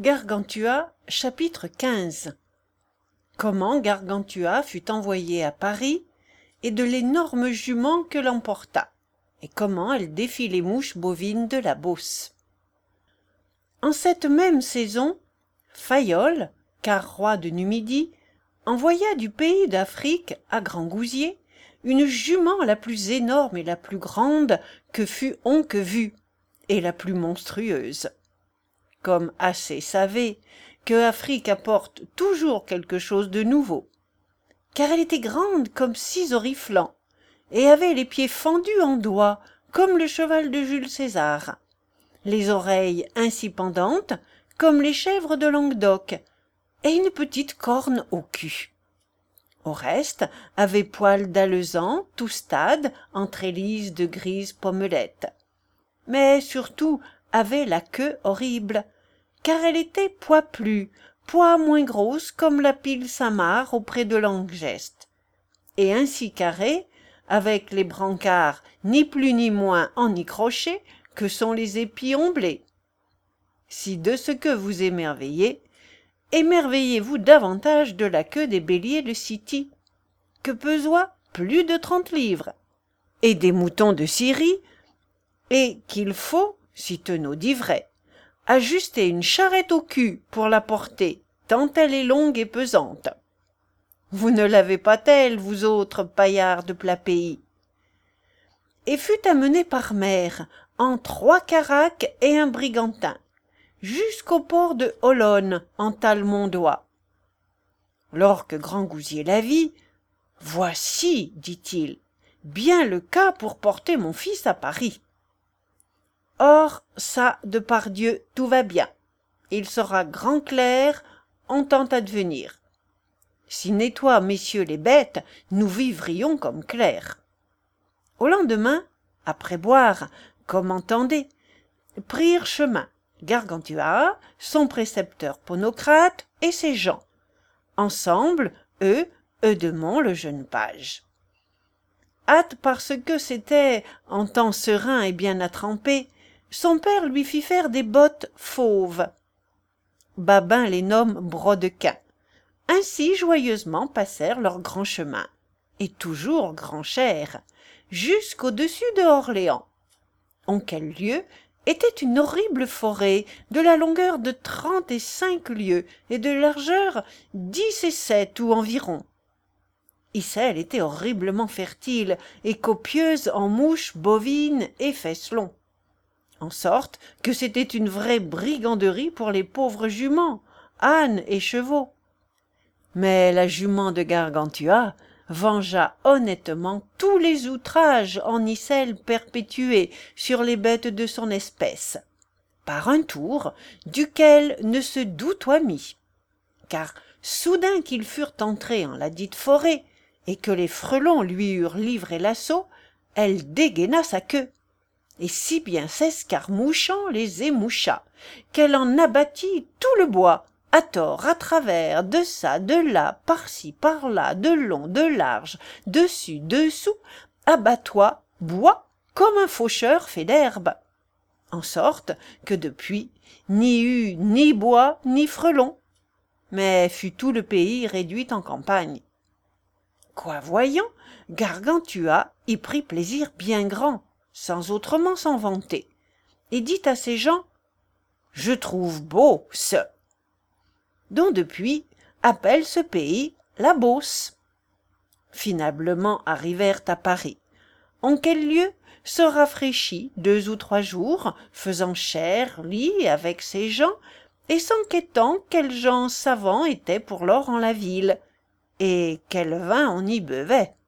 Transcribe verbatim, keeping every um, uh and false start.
Gargantua, chapitre quinze. Comment Gargantua fut envoyée à Paris, et de l'énorme jument que l'emporta, et comment elle défit les mouches bovines de la Beauce. En cette même saison, Fayolle, car roi de Numidie, envoya du pays d'Afrique à Grand Gousier une jument la plus énorme et la plus grande que fût onque vue, et la plus monstrueuse. Comme assez savez que Afrique apporte toujours quelque chose de nouveau, car elle était grande comme six oriflants, et avait les pieds fendus en doigts, comme le cheval de Jules César, les oreilles ainsi pendantes, comme les chèvres de Languedoc, et une petite corne au cul. Au reste, avait poil d'alezan, tout stade, entre hélices de grises pommelettes. Mais surtout avait la queue horrible, car elle était poiplue, pois moins grosse comme la pile Saint-Marc auprès de Langeste, et ainsi carrée, avec les brancards ni plus ni moins en y crochet que sont les épis omblés. Si de ce que vous émerveillez, émerveillez-vous davantage de la queue des béliers de City, que pesoient plus de trente livres, et des moutons de Syrie, et qu'il faut, si Tenot dit vrai, ajuster une charrette au cul pour la porter, tant elle est longue et pesante. Vous ne l'avez pas telle, vous autres paillards de plat pays. Et fut amené par mer, en trois caraques et un brigantin, jusqu'au port de Olonne, en Talmondois. Lors Grand Gousier la vit, « Voici, dit-il, bien le cas pour porter mon fils à Paris. Or, ça, de par Dieu, tout va bien. Il sera grand clerc, en temps advenir. Si nettoie, messieurs les bêtes, nous vivrions comme clercs. » Au lendemain, après boire, comme entendez, prirent chemin Gargantua, son précepteur Ponocrate et ses gens. Ensemble, eux, Eudemont le jeune page. Hâte parce que c'était, en temps serein et bien attrempé, son père lui fit faire des bottes fauves. Babin les nomme brodequins. Ainsi joyeusement passèrent leur grand chemin, et toujours grand cher, jusqu'au-dessus de Orléans. En quel lieu était une horrible forêt, de la longueur de trente et cinq lieues, et de largeur dix et sept ou environ. Ici elle était horriblement fertile, et copieuse en mouches, bovines et fesselons. En sorte que c'était une vraie briganderie pour les pauvres juments, ânes et chevaux. Mais la jument de Gargantua vengea honnêtement tous les outrages en icelle perpétués sur les bêtes de son espèce, par un tour duquel ne se doutoit mis, car soudain qu'ils furent entrés en la dite forêt, et que les frelons lui eurent livré l'assaut, elle dégaina sa queue, et si bien s'escarmouchant les émoucha, qu'elle en abattit tout le bois, à tort, à travers, de ça, de là, par-ci, par-là, de long, de large, dessus, dessous, abattoir, bois, comme un faucheur fait d'herbe. En sorte que depuis, ni eut ni bois, ni frelons, mais fut tout le pays réduit en campagne. Quoi voyant, Gargantua y prit plaisir bien grand, sans autrement s'en vanter, et dit à ses gens, « Je trouve beau ce » dont depuis appelle ce pays la Beauce. Finablement arrivèrent à Paris, en quel lieu se rafraîchit deux ou trois jours, faisant cher lit avec ses gens, et s'enquêtant quels gens savants étaient pour lors en la ville, et quel vin on y buvait.